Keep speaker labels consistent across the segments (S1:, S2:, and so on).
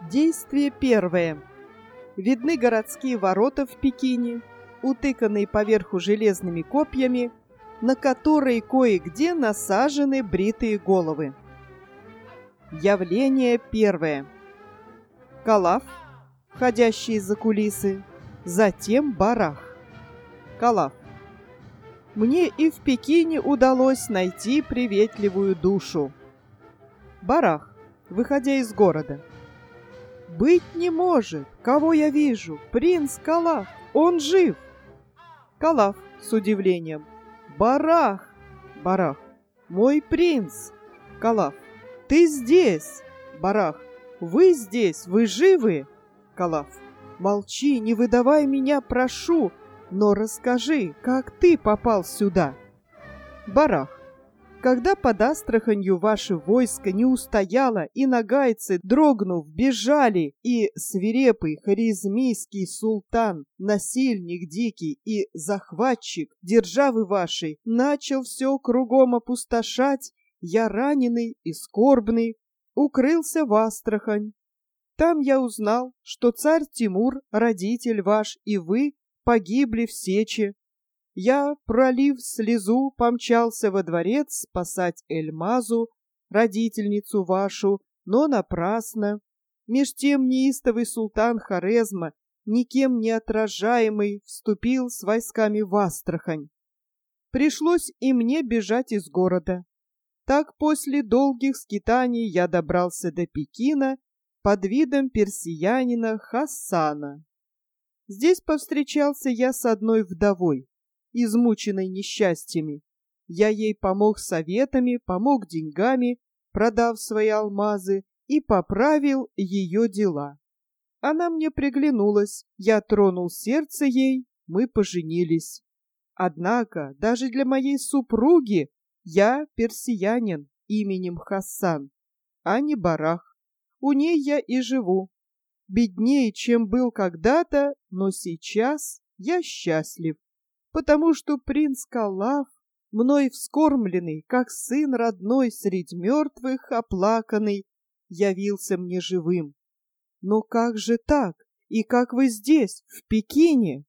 S1: Действие первое. Видны городские ворота в Пекине, утыканные поверху железными копьями, на которые кое-где насажены бритые головы. Явление первое. Калаф, входящий из-за кулисы, затем Барах. Калаф. Мне и в Пекине удалось найти приветливую душу. Барах, выходя из города. Быть не может, кого я вижу, принц Калаф, он жив. Калаф с удивлением. Барах, Барах, мой принц. Калаф, ты здесь. Барах, вы здесь, вы живы? Калаф, молчи, не выдавай меня, прошу, но расскажи, как ты попал сюда. Барах, когда под Астраханью ваше войско не устояло, и нагайцы, дрогнув, бежали, и свирепый хорезмийский султан, насильник дикий и захватчик державы вашей, начал все кругом опустошать, я раненый и скорбный укрылся в Астрахань. Там я узнал, что царь Тимур, родитель ваш, и вы погибли в сече. Я, пролив слезу, помчался во дворец спасать Эльмазу, родительницу вашу, но напрасно. Меж тем неистовый султан Хорезма, никем не отражаемый, вступил с войсками в Астрахань. Пришлось и мне бежать из города. Так после долгих скитаний я добрался до Пекина под видом персиянина Хасана. Здесь повстречался я с одной вдовой, измученной несчастьями. Я ей помог советами, помог деньгами, продав свои алмазы, и поправил ее дела. Она мне приглянулась, я тронул сердце ей, мы поженились. Однако даже для моей супруги я персиянин именем Хасан, а не Барах. У ней я и живу. Беднее, чем был когда-то, но сейчас я счастлив, потому что принц Калаф, мной вскормленный, как сын родной средь мертвых оплаканный, явился мне живым. Но как же так? И как вы здесь, в Пекине?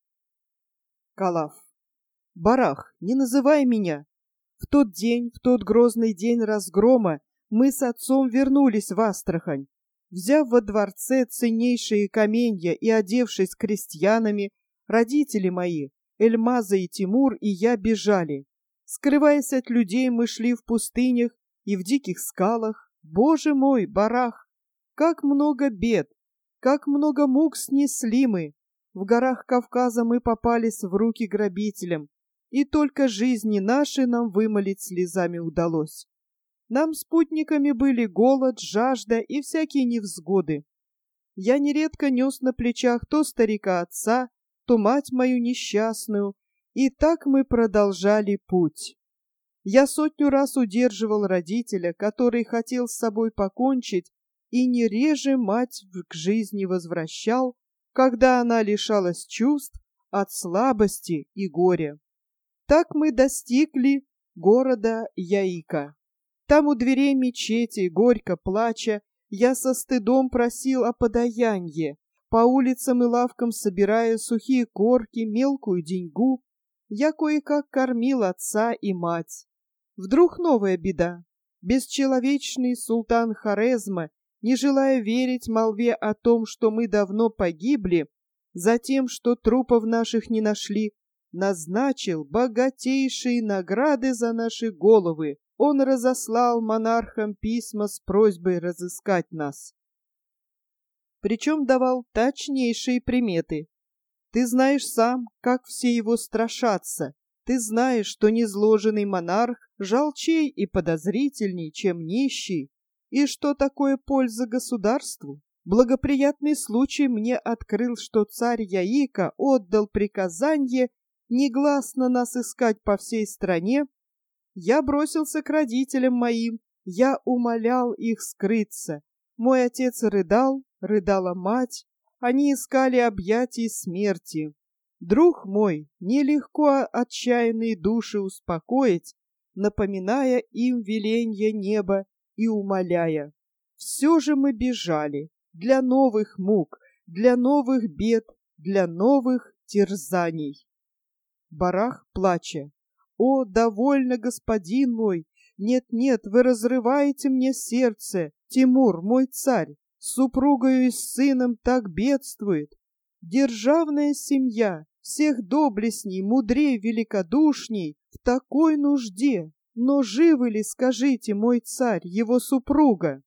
S1: Калаф. Барах, не называй меня. В тот день, в тот грозный день разгрома, мы с отцом вернулись в Астрахань. Взяв во дворце ценнейшие каменья и одевшись крестьянами, родители мои, Эльмаза и Тимур, и я бежали. Скрываясь от людей, мы шли в пустынях и в диких скалах. Боже мой, Барах, как много бед, как много мук снесли мы. В горах Кавказа мы попались в руки грабителям, и только жизни наши нам вымолить слезами удалось. Нам спутниками были голод, жажда и всякие невзгоды. Я нередко нес на плечах то старика отца, то мать мою несчастную, и так мы продолжали путь. Я 100 раз удерживал родителя, который хотел с собой покончить, и не реже мать к жизни возвращал, когда она лишалась чувств от слабости и горя. Так мы достигли города Яика. Там у дверей мечети, горько плача, я со стыдом просил о подаянье, по улицам и лавкам собирая сухие корки, мелкую деньгу. Я кое-как кормил отца и мать. Вдруг новая беда. Бесчеловечный султан Хорезма, не желая верить молве о том, что мы давно погибли, за тем, что трупов наших не нашли, назначил богатейшие награды за наши головы. Он разослал монархам письма с просьбой разыскать нас. Причем давал точнейшие приметы. Ты знаешь сам, как все его страшатся. Ты знаешь, что низложенный монарх жалчей и подозрительней, чем нищий, и что такое польза государству. Благоприятный случай мне открыл, что царь Яика отдал приказание негласно нас искать по всей стране. Я бросился к родителям моим, я умолял их скрыться. Мой отец рыдал, рыдала мать, они искали объятий смерти. Друг мой, нелегко отчаянные души успокоить, напоминая им веленье неба и умоляя. Все же мы бежали, для новых мук, для новых бед, для новых терзаний. Барах, плача: «О, довольно, господин мой! Нет-нет, вы разрываете мне сердце! Тимур, мой царь, с супругою и с сыном так бедствует! Державная семья, всех доблестней, мудрей, великодушней, в такой нужде! Но живы ли, скажите, мой царь, его супруга?»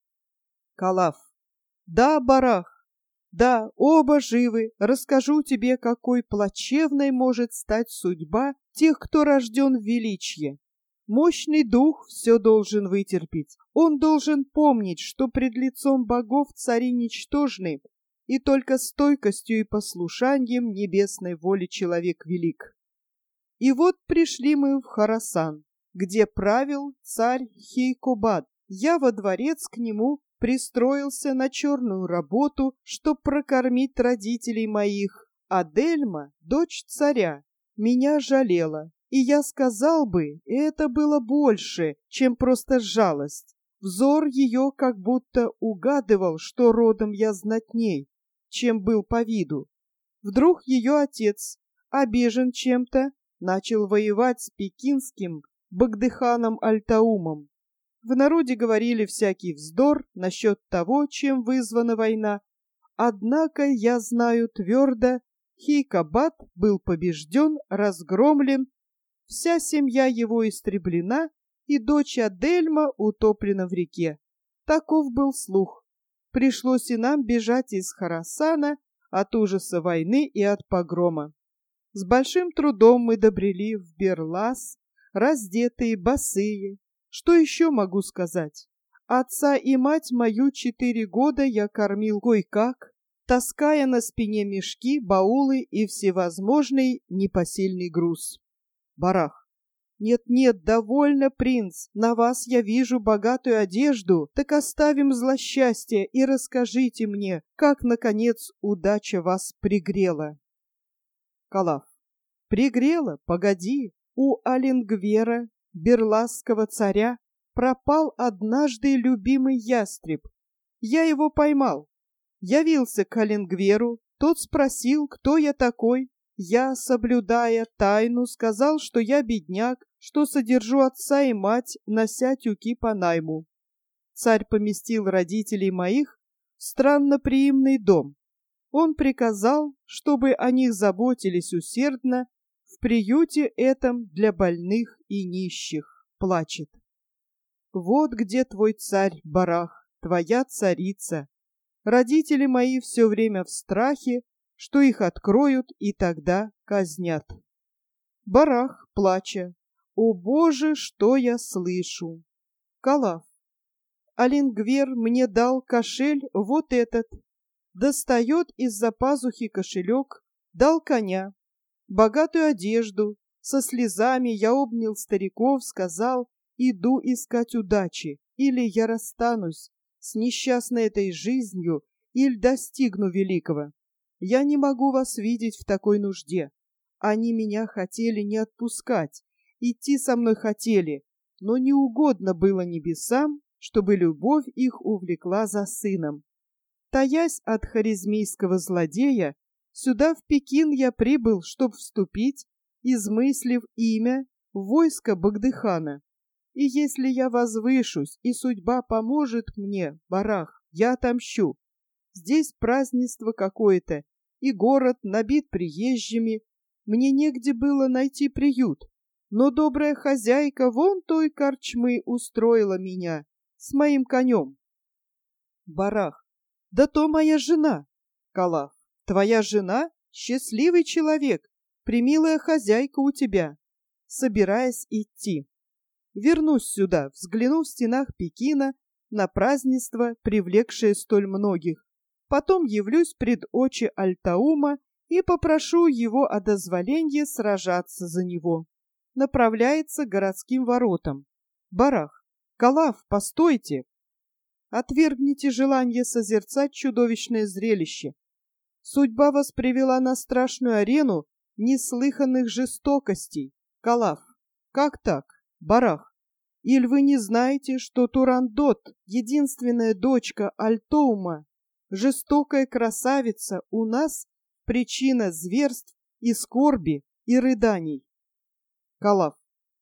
S1: Калаф: «Да, Барах, да, оба живы. Расскажу тебе, какой плачевной может стать судьба тех, кто рожден в величье. Мощный дух все должен вытерпеть. Он должен помнить, что пред лицом богов цари ничтожны, и только стойкостью и послушанием небесной воли человек велик. И вот пришли мы в Хорасан, где правил царь Хейкобад. Я во дворец к нему пристроился на черную работу, чтоб прокормить родителей моих. А Дельма, дочь царя, меня жалела. И я сказал бы, это было больше, чем просто жалость. Взор ее как будто угадывал, что родом я знатней, чем был по виду. Вдруг ее отец, обижен чем-то, начал воевать с пекинским Багдыханом Альтаумом. В народе говорили всякий вздор насчет того, чем вызвана война. Однако я знаю твердо, Хейкобад был побежден, разгромлен, вся семья его истреблена, и дочь Адельма утоплена в реке. Таков был слух. Пришлось и нам бежать из Хорасана от ужаса войны и от погрома. С большим трудом мы добрели в Берлас, раздетые, босые. Что еще могу сказать? Отца и мать мою 4 года я кормил кой-как, таская на спине мешки, баулы и всевозможный непосильный груз. Барах: «Нет-нет, довольно, принц, на вас я вижу богатую одежду, так оставим злосчастье и расскажите мне, как, наконец, удача вас пригрела». Калаф: «Пригрела? Погоди, у Алингвера, берласского царя, пропал однажды любимый ястреб. Я его поймал. Явился к Алингверу, тот спросил, кто я такой. Я, соблюдая тайну, сказал, что я бедняк, что содержу отца и мать, нося тюки по найму. Царь поместил родителей моих в странноприимный дом. Он приказал, чтобы о них заботились усердно, в приюте этом для больных и нищих. Плачет. Вот где твой царь, Барах, твоя царица. Родители мои все время в страхе, что их откроют и тогда казнят. Барах, плача: «О Боже, что я слышу!» Калаф: «Алингвер мне дал кошель вот этот». Достает из-за пазухи кошелек, дал коня, богатую одежду. Со слезами я обнял стариков, сказал: иду искать удачи, или я расстанусь с несчастной этой жизнью, или достигну великого. Я не могу вас видеть в такой нужде. Они меня хотели не отпускать, идти со мной хотели, но не угодно было небесам, чтобы любовь их увлекла за сыном. Таясь от харизмийского злодея, сюда в Пекин я прибыл, чтоб вступить, измыслив имя, в войско Багдыхана. И если я возвышусь, и судьба поможет мне, Барах, я отомщу. Здесь празднество какое-то, и город набит приезжими. Мне негде было найти приют, но добрая хозяйка вон той корчмы устроила меня с моим конем. Барах: «Да то моя жена». Калаф: «Твоя жена? Счастливый человек, премилая хозяйка у тебя». Собираясь идти. Вернусь сюда, взгляну в стенах Пекина на празднество, привлекшее столь многих. Потом явлюсь пред очи Альтаума и попрошу его о дозволении сражаться за него. Направляется к городским воротам. Барах: «Калаф, постойте! Отвергните желание созерцать чудовищное зрелище. Судьба вас привела на страшную арену неслыханных жестокостей. Калаф: как так? Барах: иль вы не знаете, что Турандот, единственная дочка Альтоума, Жестокая красавица у нас причина зверств и скорби, и рыданий. Калав.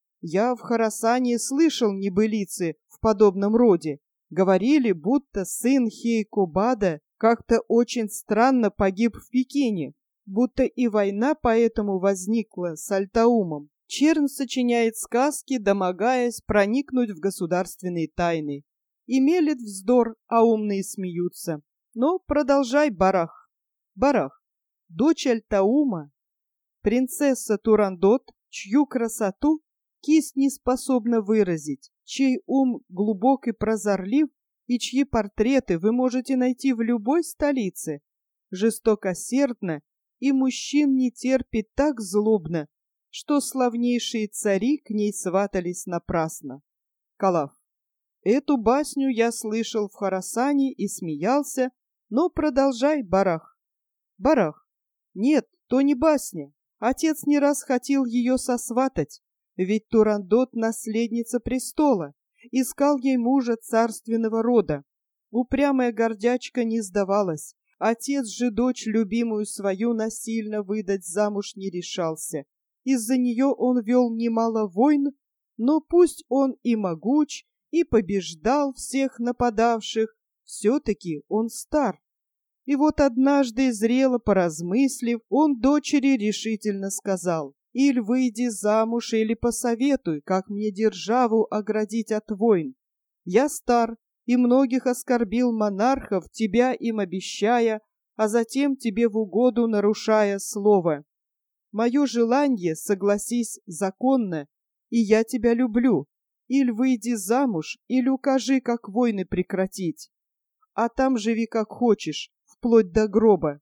S1: Я в Хорасане слышал небылицы в подобном роде. Говорили, будто сын Хейкобада как-то очень странно погиб в Пекине, будто и война поэтому возникла с Альтаумом. Чернь сочиняет сказки, домогаясь проникнуть в государственные тайны. И мелет вздор, а умные смеются. Но продолжай, Барах. Барах, дочь Альтаума, принцесса Турандот, чью красоту кисть не способна выразить, чей ум глубок и прозорлив, и чьи портреты вы можете найти в любой столице, жестокосердно и мужчин не терпит так злобно, что славнейшие цари к ней сватались напрасно. Калав. Эту басню я слышал в Хорасане и смеялся, но продолжай, Барах. Барах. Нет, то не басня. Отец не раз хотел ее сосватать, ведь Турандот — наследница престола, искал ей мужа царственного рода. Упрямая гордячка не сдавалась, отец же дочь любимую свою насильно выдать замуж не решался. Из-за нее он вел немало войн, но пусть он и могуч, и побеждал всех нападавших, все-таки он стар. И вот однажды, зрело поразмыслив, он дочери решительно сказал: «Иль выйди замуж, или посоветуй, как мне державу оградить от войн. Я стар, и многих оскорбил монархов, тебя им обещая, а затем тебе в угоду нарушая слово. Мое желание, согласись, законно, и я тебя люблю. Иль выйди замуж, или укажи, как войны прекратить. А там живи как хочешь, вплоть до гроба».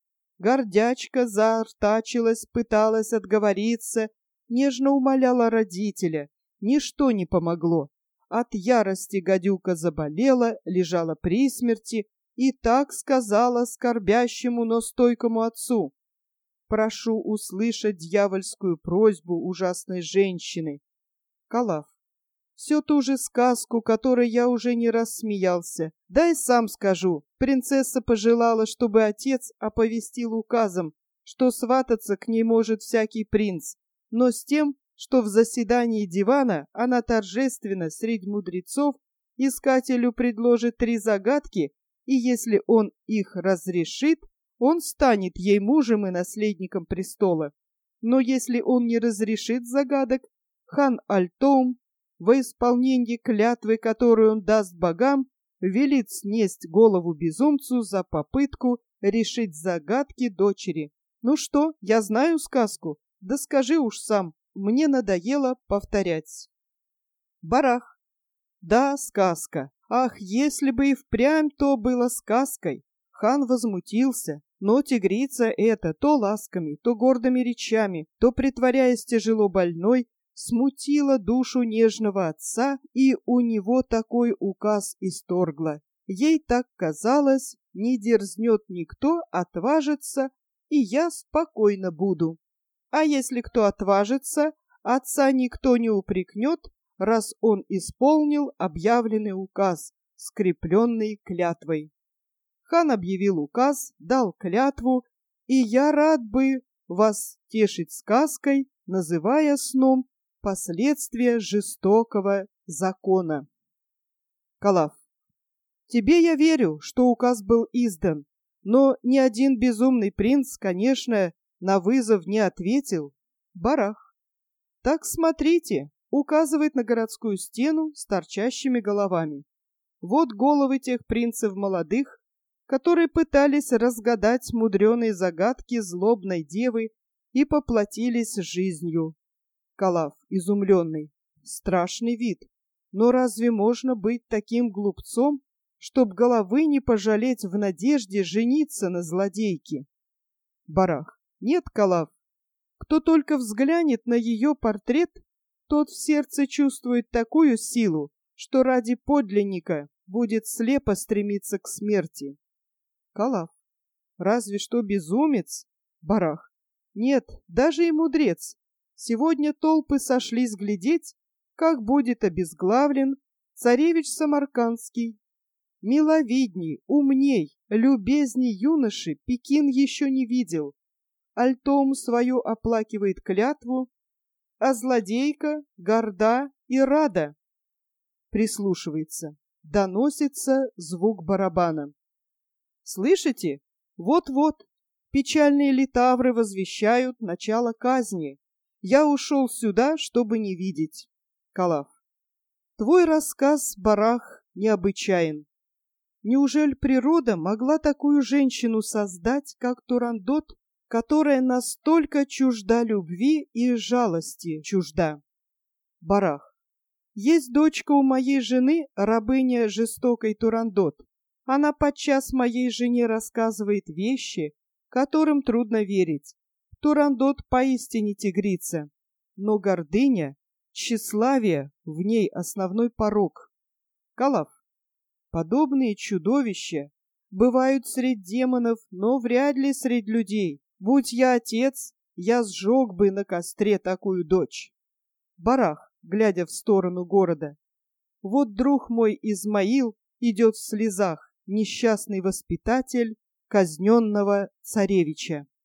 S1: Гордячка заортачилась, пыталась отговориться, нежно умоляла родителя. Ничто не помогло. От ярости гадюка заболела, лежала при смерти и так сказала скорбящему, но стойкому отцу: «Прошу услышать дьявольскую просьбу ужасной женщины». Калав. Все ту же сказку, которой я уже не раз смеялся. Дай сам скажу. Принцесса пожелала, чтобы отец оповестил указом, что свататься к ней может всякий принц, но с тем, что в заседании дивана она торжественно среди мудрецов искателю предложит 3 загадки, и если он их разрешит, он станет ей мужем и наследником престола. Но если он не разрешит загадок, хан Альтоум во исполнении клятвы, которую он даст богам, велит снесть голову безумцу за попытку решить загадки дочери. Ну что, я знаю сказку? Да скажи уж сам, мне надоело повторять. Барах. Да, сказка. Ах, если бы и впрямь то было сказкой. Хан возмутился, но тигрица эта то ласками, то гордыми речами, то притворяясь тяжело больной, смутила душу нежного отца, и у него такой указ исторгла. Ей так казалось, не дерзнет никто отважиться, и я спокойно буду. А если кто отважится, отца никто не упрекнет, раз он исполнил объявленный указ, скрепленный клятвой. Хан объявил указ, дал клятву, и я рад бы вас тешить сказкой, называя сном последствия жестокого закона. Калав. Тебе я верю, что указ был издан, но ни один безумный принц, конечно, на вызов не ответил. Барах. Так смотрите, указывает на городскую стену с торчащими головами. Вот головы тех принцев молодых, которые пытались разгадать мудреные загадки злобной девы и поплатились жизнью. Калав, изумленный. Страшный вид. Но разве можно быть таким глупцом, чтоб головы не пожалеть в надежде жениться на злодейке? Барах. Нет, Калав. Кто только взглянет на ее портрет, тот в сердце чувствует такую силу, что ради подлинника будет слепо стремиться к смерти. Калав. Разве что безумец? Барах. Нет, даже и мудрец. Сегодня толпы сошлись глядеть, как будет обезглавлен царевич Самаркандский. Миловидней, умней, Любезней юноши Пекин еще не видел. Альтом свою оплакивает клятву, а злодейка горда и рада. Прислушивается. Доносится звук барабана. Слышите? Вот-вот. Печальные литавры возвещают начало казни. Я ушел сюда, чтобы не видеть. Калаф. Твой рассказ, Барах, необычайен. Неужели природа могла такую женщину создать, как Турандот, которая настолько чужда любви и жалости чужда? Барах. Есть дочка у моей жены, рабыня жестокой Турандот. Она подчас моей жене рассказывает вещи, которым трудно верить. Турандот поистине тигрица, но гордыня, тщеславие в ней основной порок. Калаф. Подобные чудовища бывают среди демонов, но вряд ли среди людей. Будь я отец, я сжег бы на костре такую дочь. Барах, глядя в сторону города. Вот друг мой Измаил идет в слезах, несчастный воспитатель казненного царевича.